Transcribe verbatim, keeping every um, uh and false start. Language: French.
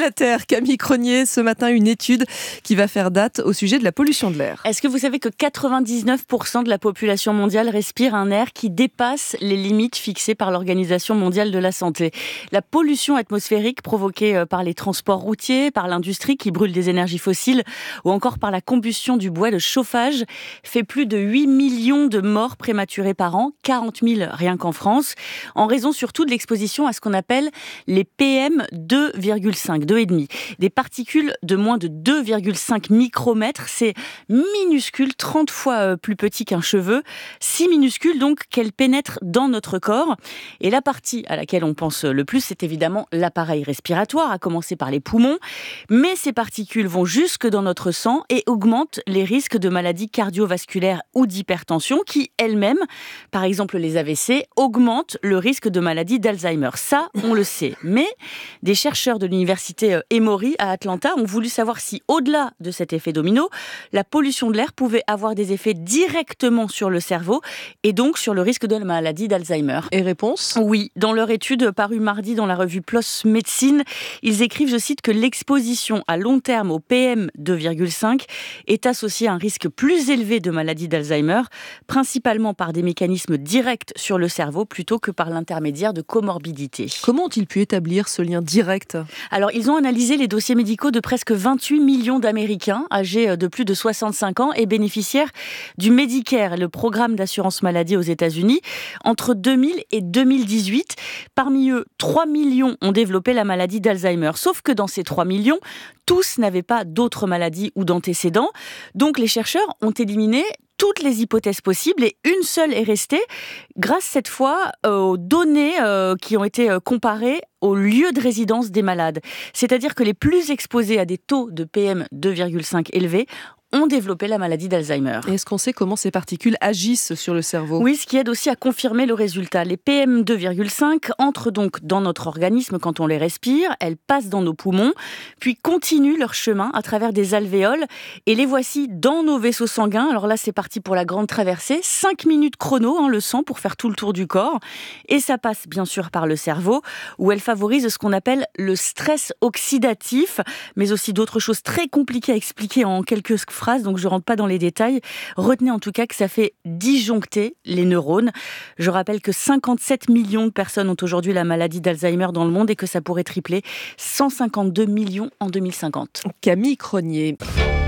la Terre, Camille Cronier, ce matin une étude qui va faire date au sujet de la pollution de l'air. Est-ce que vous savez que quatre-vingt-dix-neuf pour cent de la population mondiale respire un air qui dépasse les limites fixées par l'Organisation mondiale de la santé? La pollution atmosphérique provoquée par les transports routiers, par l'industrie qui brûle des énergies fossiles ou encore par la combustion du bois de chauffage fait plus de huit millions de morts prématurées par an, quarante mille rien qu'en France, en raison surtout de l'exposition à ce qu'on appelle les P M deux virgule cinq, deux virgule cinq. Des particules de moins de deux virgule cinq micromètres, c'est minuscule, trente fois plus petit qu'un cheveu, si minuscule donc qu'elles pénètrent dans notre corps. Et la partie à laquelle on pense le plus, c'est évidemment l'appareil respiratoire, à commencer par les poumons. Mais ces particules vont jusque dans notre sang et augmentent les risques de maladies cardiovasculaires ou d'hypertension qui, elles-mêmes, par exemple les A V C, augmentent le risque de maladie d'Alzheimer. Ça, on le sait. Mais des chercheurs de l'université Emory à Atlanta ont voulu savoir si, au-delà de cet effet domino, la pollution de l'air pouvait avoir des effets directement sur le cerveau et donc sur le risque de la maladie d'Alzheimer. Et réponse ? Oui, dans leur étude parue mardi dans la revue PLOS Médecine, ils écrivent, je cite, que l'exposition à long terme au P M deux virgule cinq est associée à un risque plus élevé de maladie d'Alzheimer, principalement par des mécanismes directs sur le cerveau plutôt que par l'intermédiaire de comorbidités. Comment ont-ils pu établir ce lien direct ? Alors, ils ont analysé les dossiers médicaux de presque vingt-huit millions d'Américains âgés de plus de soixante-cinq ans et bénéficiaires du Medicare, le programme d'assurance maladie aux États-Unis, entre deux mille et deux mille dix-huit. Parmi eux, trois millions ont développé la maladie d'Alzheimer. Sauf que dans ces trois millions, tous n'avaient pas d'autres maladies ou d'antécédents. Donc, les chercheurs ont éliminé toutes les hypothèses possibles et une seule est restée, grâce cette fois aux données euh, qui ont été comparées au lieu de résidence des malades. C'est-à-dire que les plus exposés à des taux de P M deux virgule cinq élevés ont développé la maladie d'Alzheimer. Et est-ce qu'on sait comment ces particules agissent sur le cerveau ? Oui, ce qui aide aussi à confirmer le résultat. Les P M deux virgule cinq entrent donc dans notre organisme quand on les respire, elles passent dans nos poumons, puis continuent leur chemin à travers des alvéoles et les voici dans nos vaisseaux sanguins. Alors là, c'est parti pour la grande traversée. Cinq minutes chrono, hein, le sang pour faire tout le tour du corps. Et ça passe bien sûr par le cerveau, où elle favorise ce qu'on appelle le stress oxydatif, mais aussi d'autres choses très compliquées à expliquer en quelques phrases. Donc je ne rentre pas dans les détails. Retenez en tout cas que ça fait disjoncter les neurones. Je rappelle que cinquante-sept millions de personnes ont aujourd'hui la maladie d'Alzheimer dans le monde et que ça pourrait tripler cent cinquante-deux millions en deux mille cinquante. Camille Cronier.